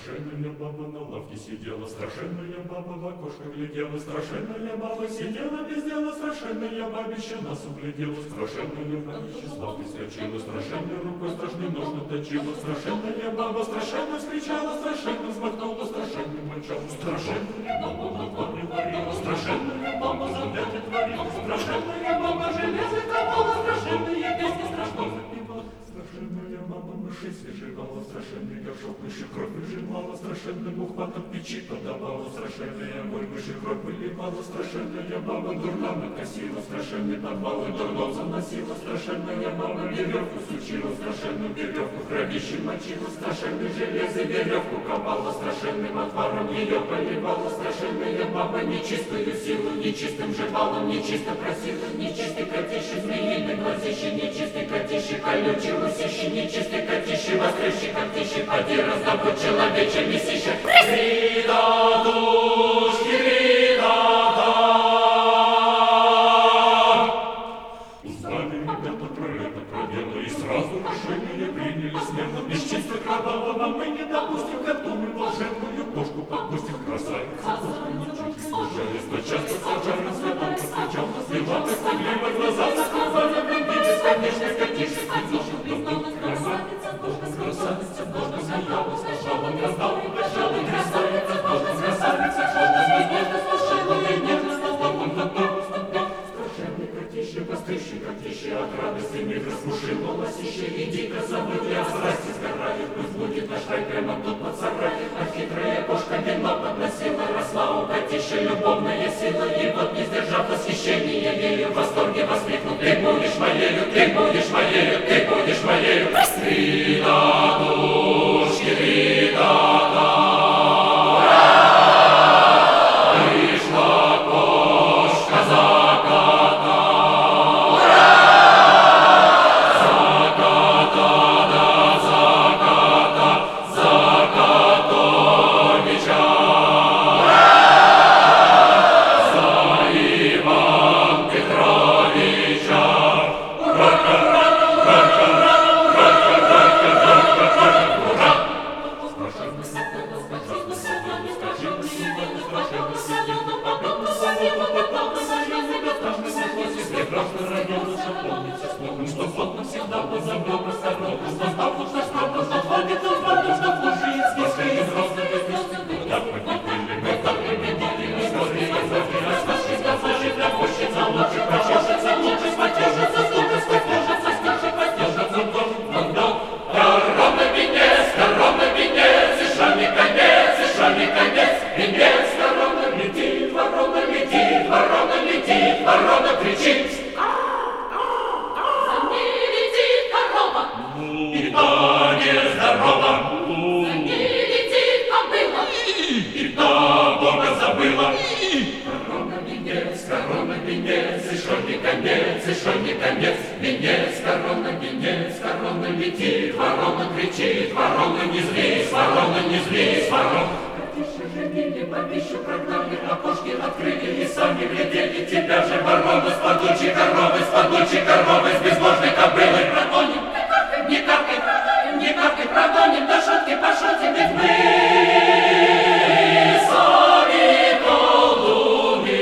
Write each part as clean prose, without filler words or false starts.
Страшенная баба на лавке сидела, страшенная баба в окошко глядела, страшенная баба сидела без дела, страшенная бабища нас углядела, страшенная бабища с лавки скочила, страшенной рукой страшный нож наточила, страшенная баба страшенно вскричала, страшенно взмахнула, страшенно мочала, страшенная баба молоко не варила, страшенная баба задачи творила, страшенная баба железо ковала, страшенные песни страшно запевала, страшенная баба мышей свежевала, страшенный горшок мыши кровь выжимала, страшенным ухватом печи подавала, страшенный огонь мыши кровь выливала, страшенная баба дурно накосила, страшенный подвал и дурном заносила, страшенная баба веревку сучила, страшенную веревку кровищем мочила, страшенный железо веревку ковала, страшенным отваром ее поливала, страшенная баба нечистую силу, нечистым жевалом, нечисто просила, нечистый котище, змеиный глазище, нечистый котище, колючий усище, нечистый котище, вострющий котище, поди раздобудь человече месище. Рида, душки, рида, да. Узнали ребята про это, про дело, и сразу решение приняли смело. Бесчинства кровавого мы не допустим, как мы волшебную кошку подпустим. Красавица, кошка ничуть не смущаясь, но часто сажали следом постучал, слила бы стыдливо глаза, закрывали блинки, бесконечно котище, котище, красавица, кошка смеялась, сначала раздал, угощала, красавица, кошка, красавица, кошка, нежно слушала, и нежно стала, страшенный котище, вострющий котище, от радости миг распушила лосище, и дико забыли о страсти сгорает, пусть будет наш рай прямо тут под сараем, а хитрая кошка вино подносила, росла у котища любовная сила, и вот не сдержав восхищения ею, в восторге воскликнул: ты будешь моею, ты будешь моею, ты будешь моею. Рида, душки, рида, да. Вышла кошка за кота. За кота, да, за кота, за котовича. За Иван Петровича. Что плотно всегда позабыл про сторонку, что знал, что скромно, что ходит он правда, что служит скидкой из розовых листьев. Так победили мы, так победили мы, скорее разорви, раскошись, газоши, для пощица, лучше прочешется, лучше спотешится, столько спотешится, стишек потешится, вдох. Корона венец, и шальный конец, венец, ворона летит, ворона кричит. И та нездорова, за ней летит кобыла, и та Бога забыла. Корона венец, и шо не конец, венец, корона летит, ворона кричит, ворона не злись, ворона. Котище женили, бабищу прогнали, окошки открыли и сами глядели, тебя же ворона с падучей коровой, с безбожной кобылой прогоним. Не каркай, прогоним, до шутки пошутим, ведь мы сами колдуны.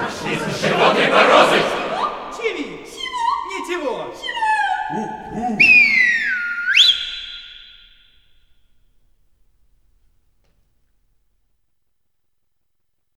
Животные морозы! Чего? Ничего!